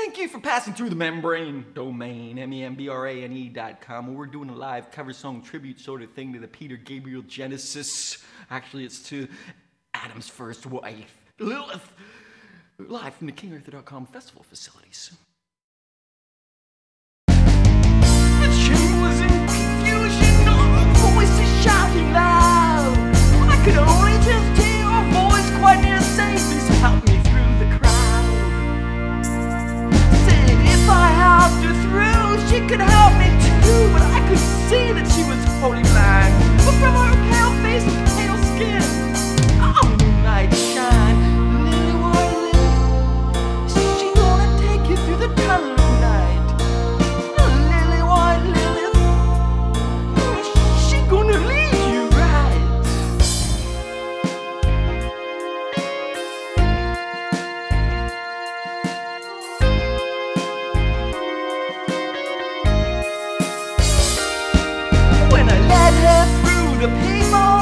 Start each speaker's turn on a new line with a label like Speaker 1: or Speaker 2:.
Speaker 1: Thank you for passing through the membrane domain, membrane.com, where we're doing a live cover song tribute sort of thing to the Peter Gabriel Genesis. Actually, it's to Adam's first wife, Lilith, live from the KingArthur.com festival facilities. The chamber was in confusion, all voices shouting loud. I could only just hear her voice quite near saying, please help me through the crowd. Said if I helped her through, she could help me too, but I could see that she was holding blind. But from her pale face and pale skin, oh, moonlight shine, lily white lily, she gonna take you through the tunnel of night. Lily white lily, she gonna lead you right. When I led her through the people,